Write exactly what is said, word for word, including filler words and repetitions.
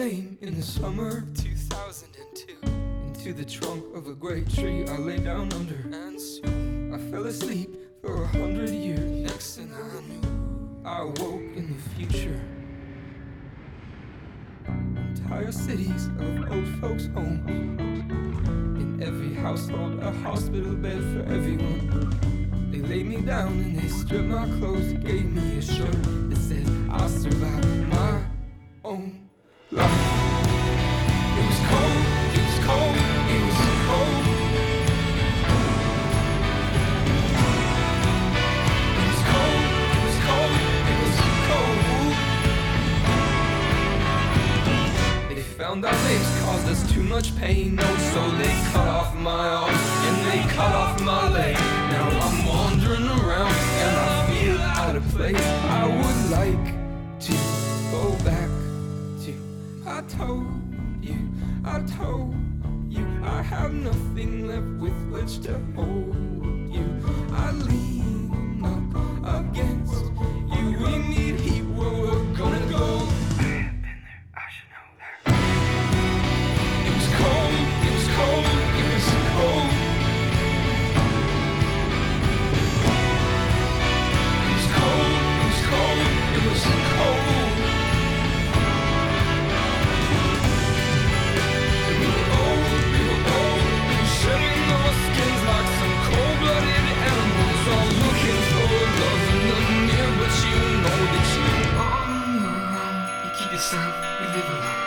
name in the summer of two thousand two. Into the trunk of a great tree I lay down under, and soon I fell asleep for a hundred years. Next thing I knew, I awoke in the future. Entire cities of old folks' homes. In every household, a hospital bed for everyone. They laid me down and they stripped my clothes. They gave me a shirt that says I'll survive my own life. It was cold, it was cold, it was cold. It was cold, it was cold, it was cold. They found our names caused us too much pain, oh, so they cut off my arm and they cut off my leg. Now I'm wandering around and I feel out of place. I would like to go back to, I told you, I told you, I have nothing left with which to hold you. I lean up against you, we need heat where we're gonna go. I have been there, I should know that. It was cold, it was cold, it was cold. It was cold, it was cold, it was cold. We were old, we were old, we were shedding our skins like some cold-blooded animals, all looking for love in the near, but you know that you are on your own. You keep yourself, you live alone.